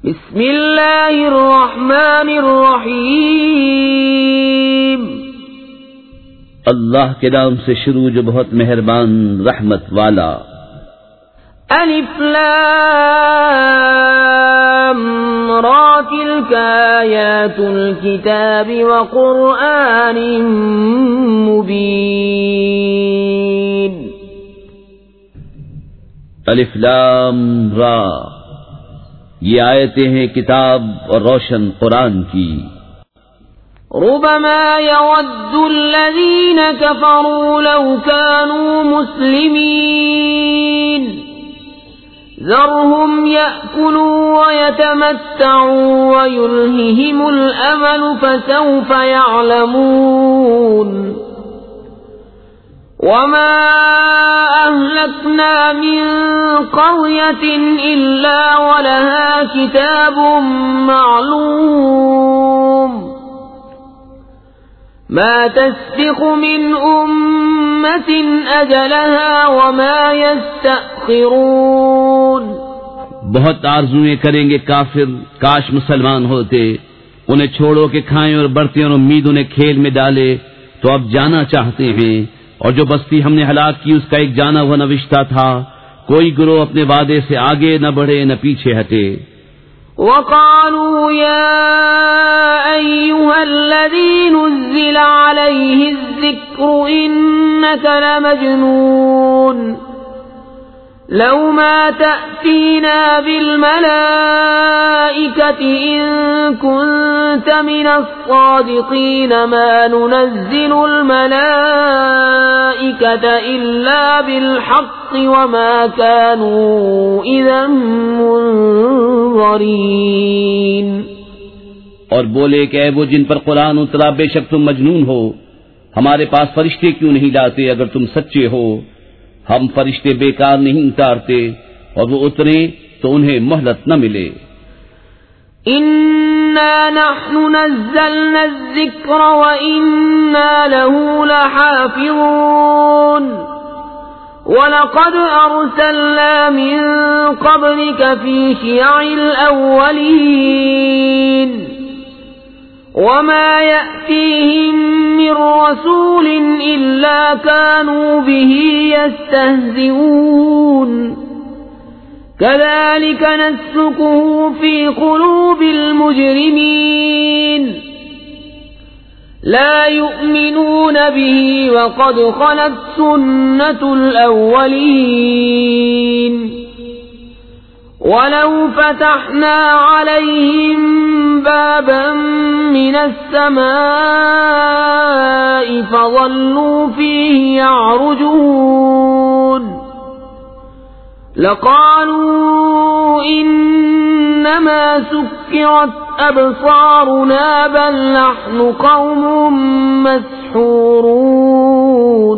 بسم اللہ الرحمن الرحیم اللہ کے نام سے شروع جو بہت مہربان رحمت والا۔ الف لام را تلک آیات الکتاب وقرآن مبین۔ الف لام را، یہ آیتیں ہیں کتاب اور روشن قرآن کی۔ ربما يود الذين كفروا لو كانوا مسلمين ذرهم يأكلوا ويتمتعوا ويلههم الأمل فسوف يعلمون وما أهلكنا من قرية إلا ولها كتاب معلوم ما تسبق من أمة أجلها وما يستأخرون۔ بہت آرزویں کریں گے کافر، کاش مسلمان ہوتے، انہیں چھوڑو کہ کھائیں اور بڑھتے اور امید انہیں کھیل میں ڈالے، تو اب جانا چاہتے ہیں، اور جو بستی ہم نے ہلاک کی اس کا ایک جانا ہوا نوشتہ تھا، کوئی گروہ اپنے وعدے سے آگے نہ بڑھے نہ پیچھے ہٹے۔ وقالوا يا أيها الذي نزل عليه الذكر إنك لمجنون لو ما تأتينا بالملائكة إن كنت من الصادقين ما ننزل الملائكة إلا بالحق وما كانوا إذا منظرين۔ اور بولے کہ اے وہ جن پر قرآن اترا، بے شک تم مجنون ہو، ہمارے پاس فرشتے کیوں نہیں لاتے اگر تم سچے ہو؟ ہم فرشتے بیکار نہیں اتارتے، اور وہ اتریں تو انہیں مہلت نہ ملے۔ اِنَّا نَحْنُ نَزَّلْنَا الذِّكْرَ وَإِنَّا لَهُ لَحَافِظُونَ وَلَقَدْ أَرْسَلْنَا مِن قَبْلِكَ فِي شِيَعِ الْأَوَّلِينَ وَمَا يَأْتِيهِم مِّن رَّسُولٍ إِلَّا كَانُوا بِهِ يَسْتَهْزِئُونَ كَذَلِكَ نَسْلُكُهُ فِي قُلُوبِ الْمُجْرِمِينَ لَا يُؤْمِنُونَ بِهِ وَقَدْ خَلَتْ سُنَّةُ الْأَوَّلِينَ وَلَوْ فَتَحْنَا عَلَيْهِمْ بَابًا مِّنَ السَّمَاءِ فَظَلُّوا فِيهِ يَعْرُجُونَ لَقَالُوا إِنَّمَا سُكِّرَتْ أَبْصَارُنَا بَلْ نَحْنُ قَوْمٌ مَّسْحُورُونَ۔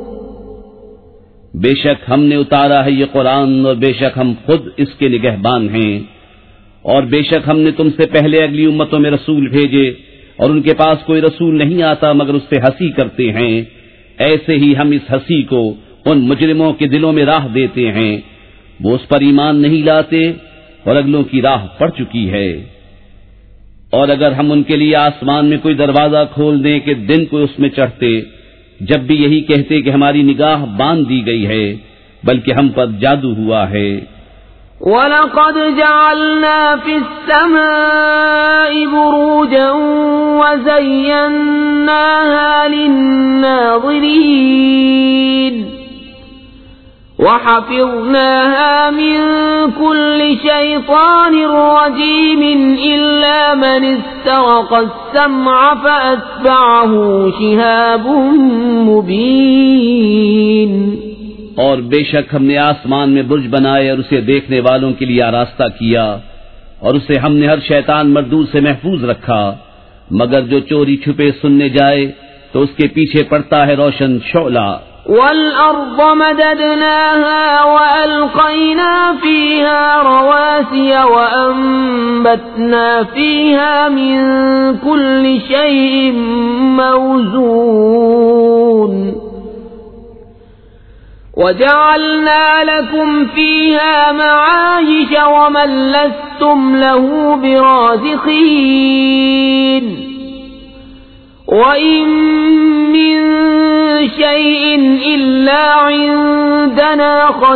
بے شک ہم نے اتارا ہے یہ قرآن، اور بے شک ہم خود اس کے نگہبان ہیں، اور بے شک ہم نے تم سے پہلے اگلی امتوں میں رسول بھیجے، اور ان کے پاس کوئی رسول نہیں آتا مگر اس سے ہنسی کرتے ہیں، ایسے ہی ہم اس ہنسی کو ان مجرموں کے دلوں میں راہ دیتے ہیں، وہ اس پر ایمان نہیں لاتے اور اگلوں کی راہ پڑ چکی ہے۔ اور اگر ہم ان کے لیے آسمان میں کوئی دروازہ کھول دیں کہ دن کو اس میں چڑھتے، جب بھی یہی کہتے کہ ہماری نگاہ باندھ دی گئی ہے، بلکہ ہم پر جادو ہوا ہے۔ وَلَقَدْ جَعَلْنَا فِي السَّمَاءِ بُرُوجًا وَزَيَّنَّاهَا لِلنَّاظِرِينَ وَحَفِظْنَاهَا مِن كُلِّ شَيْطَانٍ رَّجِيمٍ إِلَّا مَنِ اسْتَرَقَ السَّمْعَ فَأَتْبَعَهُ شِهَابٌ مُّبِينٌ۔ اور بے شک ہم نے آسمان میں برج بنائے اور اسے دیکھنے والوں کے لیے آراستہ کیا، اور اسے ہم نے ہر شیطان مردود سے محفوظ رکھا، مگر جو چوری چھپے سننے جائے تو اس کے پیچھے پڑتا ہے روشن شعلہ۔ وَالْأَرْضَ مَدَدْنَاهَا وَأَلْقَيْنَا فِيهَا رَوَاسِيَ وَأَنبَتْنَا فِيهَا مِن كُلِّ شَيْءٍ مَّوْزُونٍ وَجَعَلْنَا لَكُمْ فِيهَا مَعَايِشَ وَمَن لَّسْتُمْ لَهُ بِرَازِقِينَ وَإِن مِّن شَيْءٍ إِلَّا عِندَنَا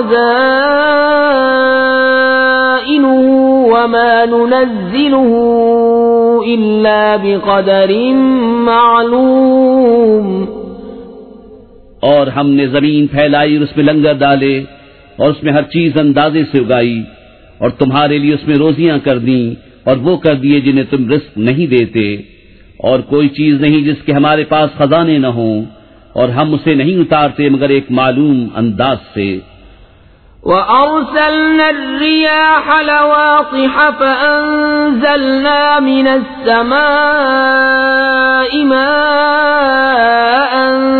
خَزَائِنُهُ وَمَا نُنَزِّلُهُ إِلَّا بِقَدَرٍ مَّعْلُومٍ۔ اور ہم نے زمین پھیلائی اور اس میں لنگر ڈالے اور اس میں ہر چیز اندازے سے اگائی، اور تمہارے لیے اس میں روزیاں کر دیں اور وہ کر دیے جنہیں تم رزق نہیں دیتے، اور کوئی چیز نہیں جس کے ہمارے پاس خزانے نہ ہوں، اور ہم اسے نہیں اتارتے مگر ایک معلوم انداز سے۔ وَأَرْسَلْنَا الرِّيَاحَ لَوَاقِحَ فَأَنزَلْنَا مِنَ السَّمَاءِ مَاءً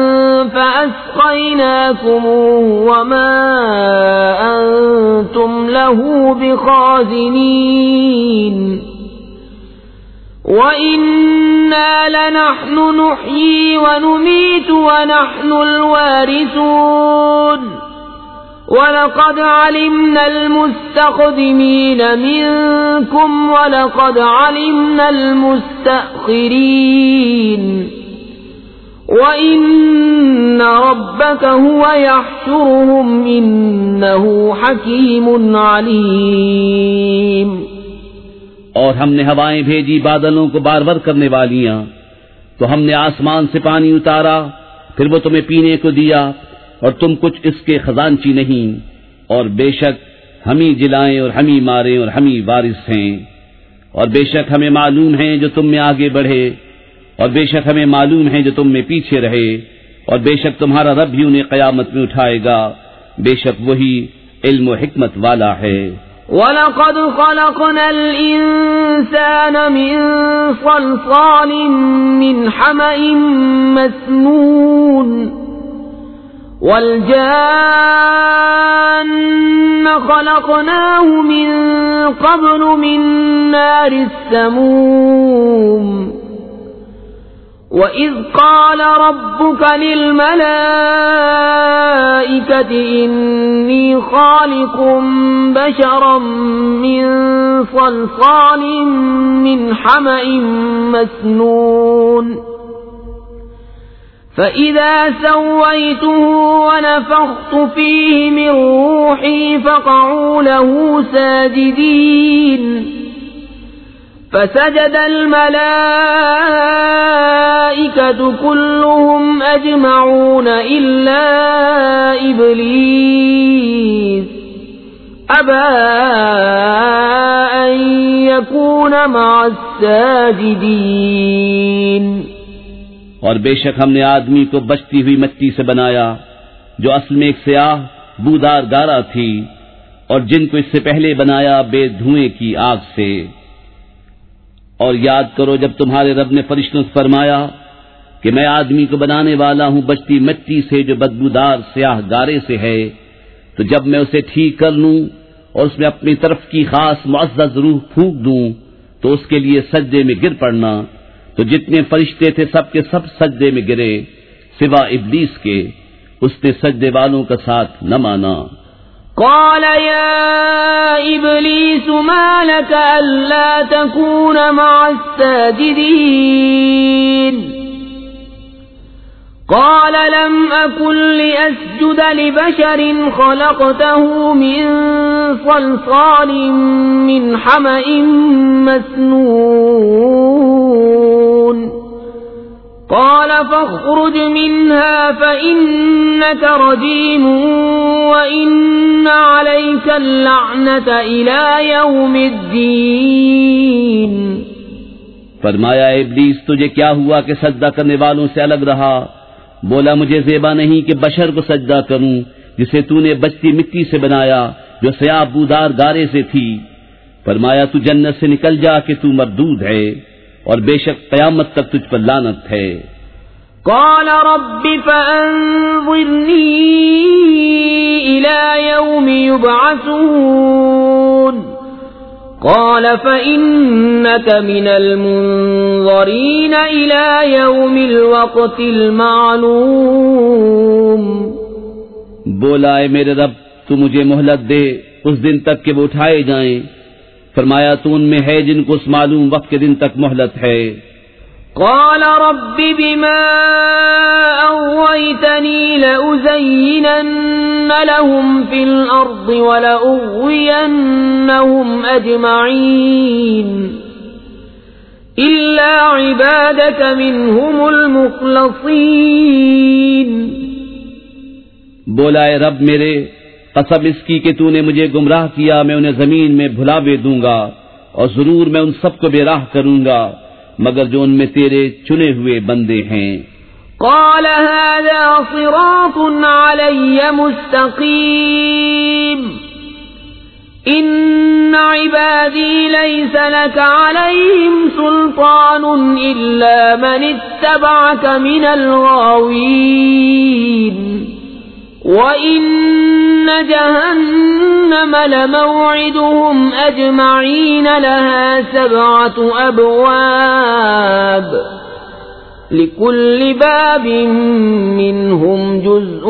فَأَسْقَيْنَاكُمُوهُ وَمَا أَنْتُمْ لَهُ بِخَازِنِينَ وَإِنَّا لَنَحْنُ نُحْيِي وَنُمِيتُ وَنَحْنُ الْوَارِثُونَ وَلَقَدْ عَلِمْنَا الْمُسْتَقْدِمِينَ مِنكُمْ وَلَقَدْ عَلِمْنَا الْمُسْتَأْخِرِينَ وَإِنَّ رَبَّكَ هُوَ يَحْشُرُهُمْ إِنَّهُ حَكِيمٌ عَلِيمٌ۔ اور ہم نے ہوائیں بھیجی بادلوں کو بارور کرنے والیاں، تو ہم نے آسمان سے پانی اتارا، پھر وہ تمہیں پینے کو دیا، اور تم کچھ اس کے خزانچی نہیں، اور بے شک ہم ہی جلائیں اور ہم ہی ماریں اور ہم ہی وارث ہیں، اور بے شک ہمیں معلوم ہیں جو تم میں آگے بڑھے، اور بے شک ہمیں معلوم ہے جو تم میں پیچھے رہے، اور بے شک تمہارا رب ہی انہیں قیامت میں اٹھائے گا، بے شک وہی علم و حکمت والا ہے۔ وَلَقَدْ خَلَقْنَا الْإِنسَانَ مِنْ صَلْصَالٍ مِّنْ حَمَإٍ مَّسْنُونٍ وَالْجَانَّ خَلَقْنَاهُ مِنْ قَبْلُ مِنْ نَارِ السَّمُومِ وَإِذْ قَالَ رَبُّكَ لِلْمَلَائِكَةِ إِنِّي خَالِقٌ بَشَرًا مِّن صَلْصَالٍ مِّنْ حَمَإٍ مَّسْنُونٍ فَإِذَا سَوَّيْتُهُ وَنَفَخْتُ فِيهِ مِنْ رُوحِي فَقَعُوا لَهُ سَاجِدِينَ فسجد الملائكة كلهم أجمعون إلا إبليس أبى أن يكون مع الساجدين۔ اور بے شک ہم نے آدمی کو بچتی ہوئی مٹی سے بنایا جو اصل میں ایک سیاہ بودار گارا تھی، اور جن کو اس سے پہلے بنایا بے دھوئیں کی آگ سے۔ اور یاد کرو جب تمہارے رب نے فرشتوں سے فرمایا کہ میں آدمی کو بنانے والا ہوں بچتی مٹی سے جو بدبودار سیاہ گارے سے ہے، تو جب میں اسے ٹھیک کر لوں اور اس میں اپنی طرف کی خاص معزز روح پھونک دوں تو اس کے لیے سجدے میں گر پڑنا، تو جتنے فرشتے تھے سب کے سب سجدے میں گرے سوا ابلیس کے، اس نے سجدے والوں کا ساتھ نہ مانا۔ قال يا إبليس ما لك ألا تكون مع الساجدين قال لم أكن لأسجد لبشر خلقته من صلصال من حمأ مسنون قال فاخرج منها فإنك رجيم وإن عليك اللعنة إلى يوم الدين۔ فرمایا ابلیس تجھے کیا ہوا کہ سجدہ کرنے والوں سے الگ رہا؟ بولا مجھے زیبا نہیں کہ بشر کو سجدہ کروں جسے تو نے بچتی مٹی سے بنایا جو سیاہ بودار گارے سے تھی۔ فرمایا تو جنت سے نکل جا کہ تو مردود ہے اور بے شک قیامت تک تجھ پر لعنت ہے۔ قال رب فأنظرني إلى يوم يبعثون قال فإنك من المنظرين إلى يوم الوقت المعلوم۔ بولا اے میرے رب تو مجھے مہلت دے اس دن تک کہ وہ اٹھائے جائیں. فرمایا تو ان میں ہے جن کو اس معلوم وقت کے دن تک مہلت ہے. قال رب بما أغويتني لأزينن لهم في الأرض ولأغوينهم أجمعين إلا عبادك منهم المخلصين. بولا اے رب میرے قسم اس کی کہ تو نے مجھے گمراہ کیا میں انہیں زمین میں بھلاوے دوں گا اور ضرور میں ان سب کو بے راہ کروں گا مگر جو ان میں تیرے چنے ہوئے بندے ہیں. قال هذا صراط علي مستقيم إن عبادي ليس لك عليهم سلطان إلا من اتبعك من الغاوين وَإِنَّ جَهَنَّمَ لَمَوْعِدُهُمْ أَجْمَعِينَ لَهَا 7 أَبْوَابٍ لِكُلِّ بَابٍ مِّنْهُمْ جُزْءٌ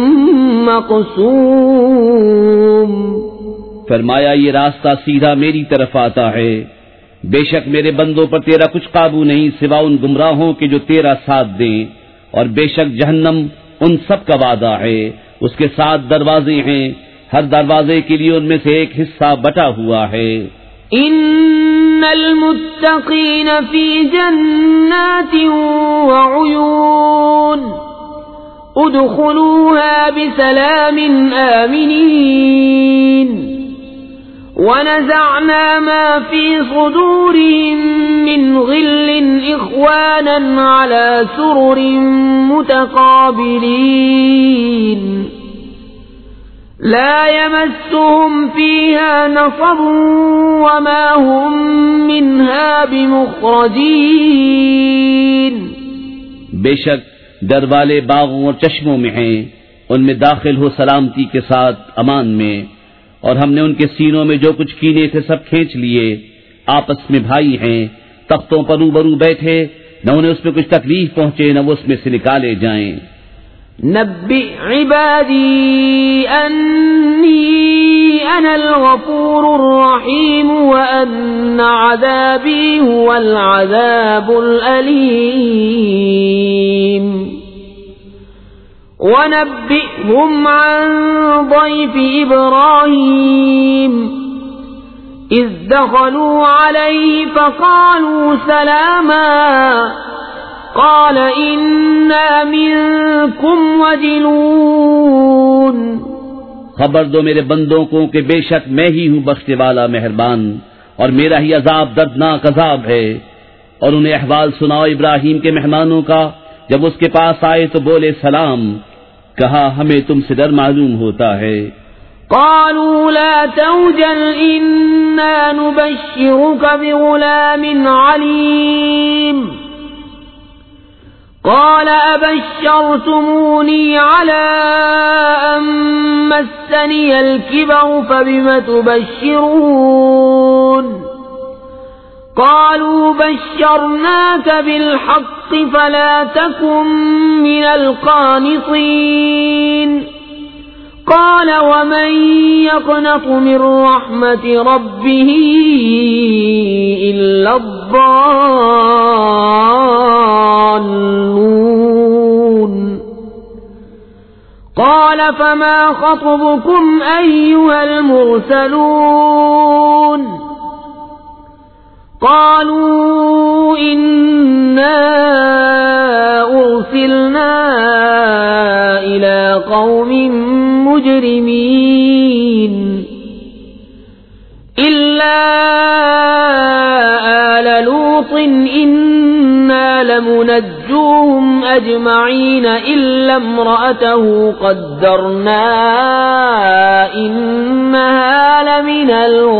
مَّقْسُومٌ. فرمایا یہ راستہ سیدھا میری طرف آتا ہے. بے شک میرے بندوں پر تیرا کچھ قابو نہیں سوا ان گمراہوں کے جو تیرا ساتھ دیں اور بے شک جہنم ان سب کا وعدہ ہے. اس کے 7 دروازے ہیں ہر دروازے کے لیے ان میں سے ایک حصہ بٹا ہوا ہے. ان المتقین فی جنات وعیون ادخلوها بسلام آمنین ونزعنا ما في صدورهم من غل إخوانا على سرر متقابلين لا يمسهم فيها نصب وما هم منها بمخرجين. بے شک در والے باغوں اور چشموں میں ہیں ان میں داخل ہو سلامتی کے ساتھ امان میں اور ہم نے ان کے سینوں میں جو کچھ کینے تھے سب کھینچ لیے. آپس میں بھائی ہیں تختوں پر روبرو بیٹھے نہ انہیں اس میں کچھ تکلیف پہنچے نہ وہ اس میں سے نکالے جائیں. نبئ عبادی انی انا الغفور الرحیم وان عذابی هو العذاب الالیم ونبئهم عن ضيف إبراهيم إذ دخلوا عليه فقالوا سلاما قال إنا منكم وجلون. خبر دو میرے بندوں کو کہ بے شک میں ہی ہوں بخشنے والا مہربان اور میرا ہی عذاب دردناک عذاب ہے. اور انہیں احوال سناؤ ابراہیم کے مہمانوں کا جب اس کے پاس آئے تو بولے سلام. کہا ہمیں تم سے ڈر معلوم ہوتا ہے. قالوا لا توجل إنا نبشرك بغلام عليم قال أبشرتموني على أن مسني الكبر فبم تبشرون قالوا بشرناك بالحق فلا تكن من القانطين قال ومن يقنط من رحمة ربه إلا الضالون قال فما خطبكم أيها المرسلون قالوا إنا أرسلنا إلى قوم مجرمين إلا آل لوط إنا لمنجوهم أجمعين إلا امرأته قدرنا إنها لمن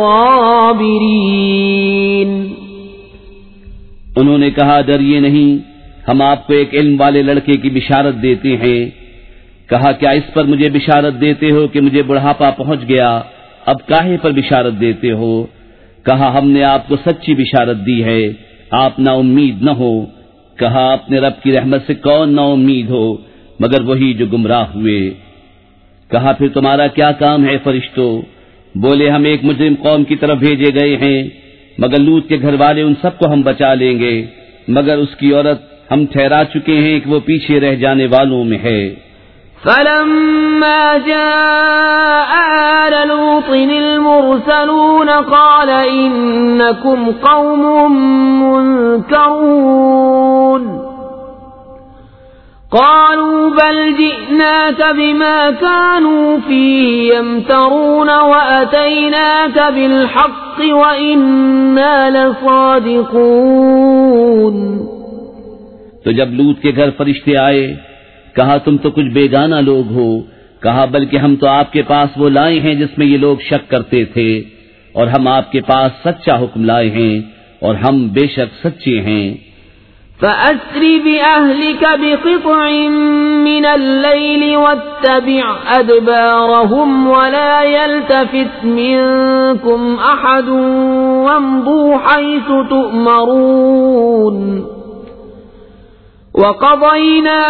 الغابرين. انہوں نے کہا ڈریے نہیں ہم آپ کو ایک علم والے لڑکے کی بشارت دیتے ہیں. کہا کیا اس پر مجھے بشارت دیتے ہو کہ مجھے بڑھاپا پہنچ گیا اب کاہے پر بشارت دیتے ہو. کہا ہم نے آپ کو سچی بشارت دی ہے آپ نا امید نہ ہو. کہا اپنے رب کی رحمت سے کون نا امید ہو مگر وہی جو گمراہ ہوئے. کہا پھر تمہارا کیا کام ہے فرشتوں؟ بولے ہم ایک مجرم قوم کی طرف بھیجے گئے ہیں، مگر لوط کے گھر والے ان سب کو ہم بچا لیں گے، مگر اس کی عورت ہم ٹھہرا چکے ہیں کہ وہ پیچھے رہ جانے والوں میں ہے۔ فلما جاء آل لوط المرسلون قال إنكم قوم منكرون قالوا بل جئناك بما كانوا فيه يمترون وأتيناك بالحق وإنا لصادقون۔ تو جب لوط کے گھر فرشتے آئے کہا تم تو کچھ بیگانہ لوگ ہو، کہا بلکہ ہم تو آپ کے پاس وہ لائے ہیں جس میں یہ لوگ شک کرتے تھے، اور ہم آپ کے پاس سچا حکم لائے ہیں اور ہم بے شک سچے ہیں۔ فأسر بأهلك بقطع من الليل واتبع أدبارهم ولا يلتفت منكم أحد وامضوا حيث تؤمرون۔ وقضينا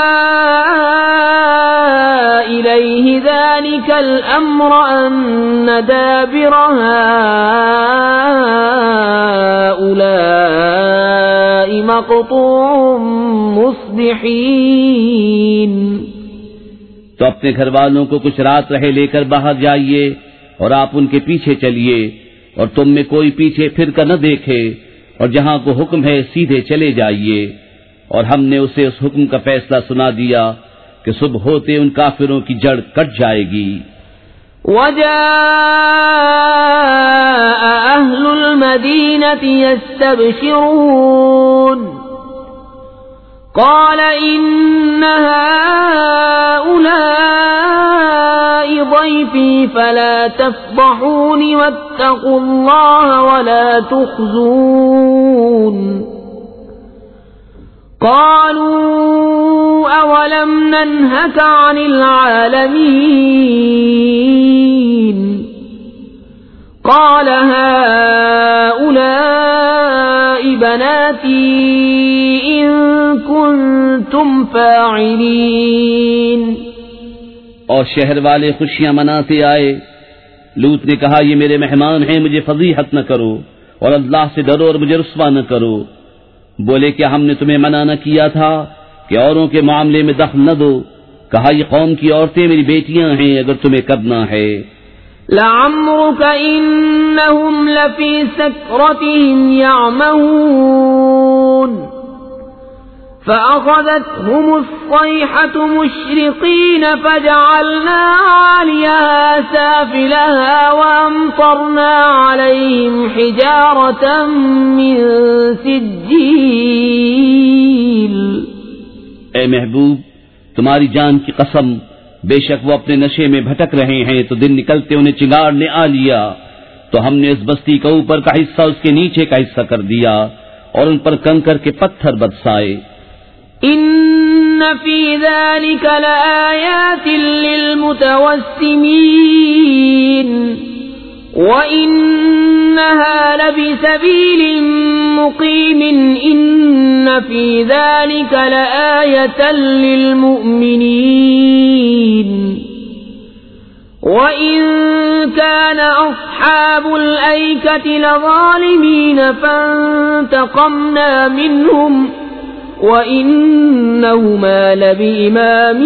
إليه ذلك الأمر أن دابر هؤلاء مقطوع مصبحين۔ تو اپنے گھر والوں کو کچھ رات رہے لے کر باہر جائیے اور آپ ان کے پیچھے چلیے، اور تم میں کوئی پیچھے پھر کر نہ دیکھے، اور جہاں کو حکم ہے سیدھے چلے جائیے۔ اور ہم نے اسے اس حکم کا فیصلہ سنا دیا کہ صبح ہوتے ان کافروں کی جڑ کٹ جائے گی۔ وجاء أهل المدينة يستبشرون قال إن هؤلاء ضيفي فلا تفضحوني واتقوا الله ولا تخزون۔ قالوا أولم ننهك عن العالمين قال هؤلاء بناتي إن كنتم فاعلين۔ اور شہر والے خوشیاں مناتے آئے۔ لوط نے کہا یہ میرے مہمان ہیں، مجھے فضیحت نہ کرو اور اللہ سے ڈرو اور مجھے رسوا نہ کرو۔ بولے کیا ہم نے تمہیں منع نہ کیا تھا کہ اوروں کے معاملے میں دخل نہ دو؟ کہا یہ قوم کی عورتیں میری بیٹیاں ہیں اگر تمہیں کرنا ہے۔ لعمرك إنهم لفي سكرتهم يعمهون فأخذتهم الصيحة مشرقين فجعلنا عاليها سافلها وأمطرنا عليهم حجارة من سجيل۔ اے محبوب تمہاری جان کی قسم، بے شک وہ اپنے نشے میں بھٹک رہے ہیں تو دن نکلتے انہیں چنگاڑ نے آ لیا، تو ہم نے اس بستی کا اوپر کا حصہ اس کے نیچے کا حصہ کر دیا اور ان پر کنکر کے پتھر برسائے۔ إن في ذلك لآيات للمتوسمين وإنها لبسبيل مقيم إن في ذلك لآية للمؤمنين وإن كان أصحاب الأيكة لظالمين فانتقمنا منهم وَإِنَّهُمَا لَبِإِمَامٍ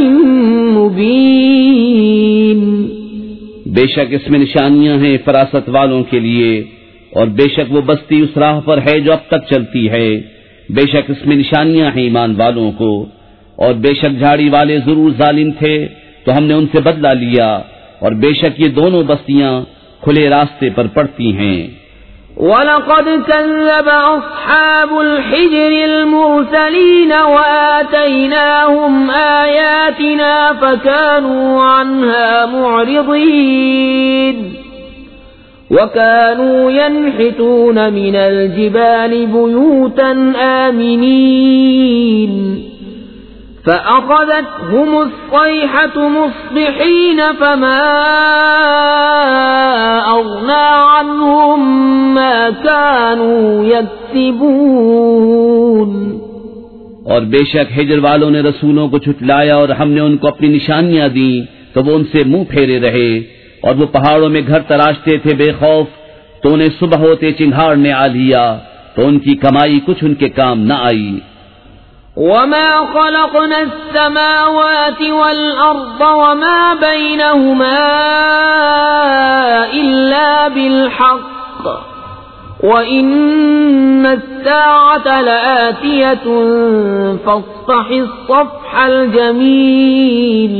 مُبِينٍ۔ بے شک اس میں نشانیاں ہیں فراست والوں کے لیے، اور بے شک وہ بستی اس راہ پر ہے جو اب تک چلتی ہے۔ بے شک اس میں نشانیاں ہیں ایمان والوں کو، اور بے شک جھاڑی والے ضرور ظالم تھے تو ہم نے ان سے بدلہ لیا، اور بے شک یہ دونوں بستیاں کھلے راستے پر پڑتی ہیں۔ وَلَقَدْ كَذَّبَ أَصْحَابُ الْحِجْرِ الْمُرْسَلِينَ وَآتَيْنَاهُمْ آيَاتِنَا فَكَانُوا عَنْهَا مُعْرِضِينَ وَكَانُوا يَنْحِتُونَ مِنَ الْجِبَالِ بُيُوتًا آمِنِينَ فَأَخَذَتْهُمُ الصَّيْحَةُ مُصْبِحِينَ فَمَا أَغْنَى عَنْهُمْ مَا كَانُوا يَكْسِبُونَ۔ اور بے شک ہجر والوں نے رسولوں کو جھٹلایا اور ہم نے ان کو اپنی نشانیاں دیں تو وہ ان سے منہ پھیرے رہے، اور وہ پہاڑوں میں گھر تراشتے تھے بے خوف، تو انہیں صبح ہوتے چنگھاڑ نے آ لیا، تو ان کی کمائی کچھ ان کے کام نہ آئی۔ وما خلقنا السماوات والأرض وما بينهما إلا بالحق وإن الساعة لآتية فاصفح الصفح الجميل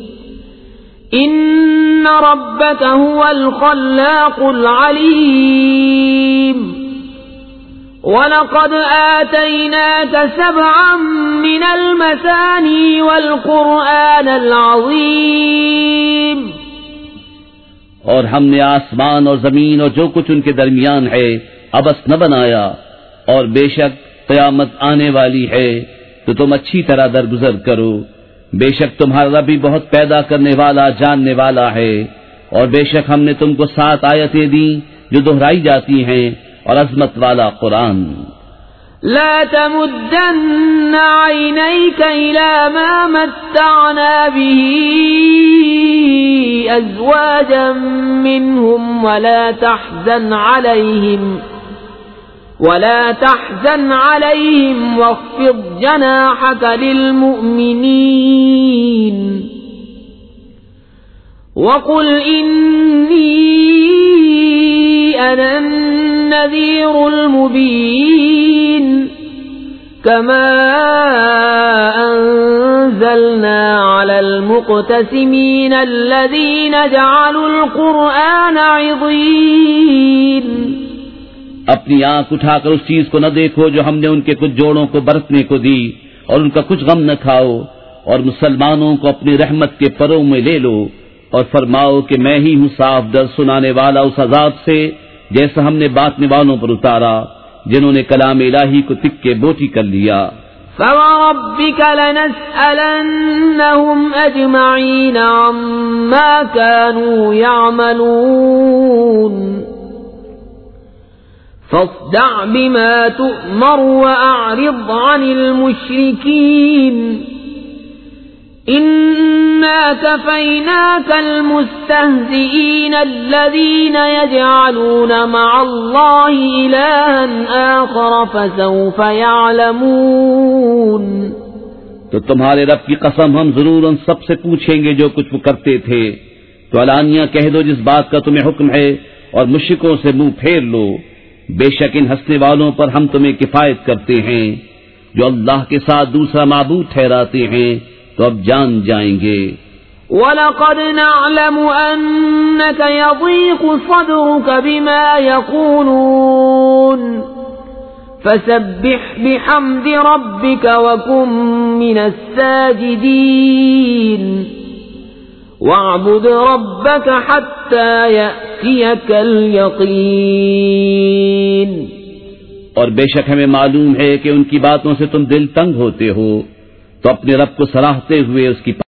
إن ربك هو الخلاق العليم وَلَقَدْ آتَيْنَاكَ سَبْعًا مِنَ الْمَثَانِي وَالْقُرْآنَ الْعَظِيمَ۔ اور ہم نے آسمان اور زمین اور جو کچھ ان کے درمیان ہے عبث نہ بنایا، اور بے شک قیامت آنے والی ہے تو تم اچھی طرح درگزر کرو، بے شک تمہارا رب بھی بہت پیدا کرنے والا جاننے والا ہے، اور بے شک ہم نے تم کو 7 آیتیں دیں جو دہرائی جاتی ہیں، اور عظمت والا قرآن۔ لا تمدن عينيك إلى ما متعنا به أزواجا منهم ولا تحزن عليهم واخفض جناحك للمؤمنين وقل إني أنا النذير المبين كما أنزلنا على المقتسمين الذين جعلوا القرآن عضين۔ اپنی آنکھ اٹھا کر اس چیز کو نہ دیکھو جو ہم نے ان کے کچھ جوڑوں کو برتنے کو دی، اور ان کا کچھ غم نہ کھاؤ، اور مسلمانوں کو اپنی رحمت کے پروں میں لے لو، اور فرماؤ کہ میں ہی ہوں صاف در سنانے والا اس عذاب سے جیسا ہم نے بانٹنے والوں پر اتارا جنہوں نے کلام الہی کو تک کے بوٹی کر لیا۔ فَوَرَبِّكَ لَنَسْأَلَنَّهُمْ أَجْمَعِينَ عَمَّا كَانُوا يَعْمَلُونَ فَاصْدَعْ بِمَا تُؤْمَرُ وَأَعْرِضْ عَنِ الْمُشْرِكِينَ إِنَّا كَفَيْنَاكَ الْمُسْتَهْزِئِينَ الَّذِينَ يَجْعَلُونَ مَعَ اللَّهِ إِلَٰهًا آخَرَ فَسَوْفَ يَعْلَمُونَ۔ تو تمہارے رب کی قسم ہم ضرور ان سب سے پوچھیں گے جو کچھ وہ کرتے تھے، تو علانیہ کہہ دو جس بات کا تمہیں حکم ہے، اور مشرکوں سے منہ پھیر لو، بے شک ان ہنسنے والوں پر ہم تمہیں کفایت کرتے ہیں، جو اللہ کے ساتھ دوسرا معبود ٹھہراتے ہیں تو اب جان جائیں گے۔ وَلَقَدْ نَعْلَمُ أَنَّكَ يَضِيقُ صَدْرُكَ بِمَا يَقُولُونَ فَسَبِّحْ بِحَمْدِ رَبِّكَ وَكُن مِّنَ السَّاجِدِينَ وَاعْبُدْ رَبَّكَ حَتَّى يَأْتِيَكَ الْيَقِينُ۔ اور بے شک ہمیں معلوم ہے کہ ان کی باتوں سے تم دل تنگ ہوتے ہو، تو اپنے رب کو سراہتے ہوئے اس کی